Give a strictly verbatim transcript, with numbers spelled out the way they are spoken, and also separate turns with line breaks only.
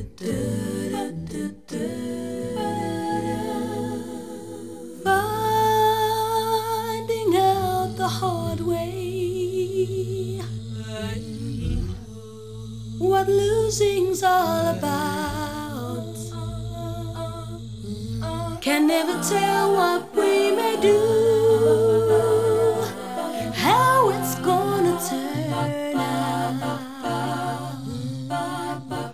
Finding out the hard way what losing's all about. Can never tell what we may do.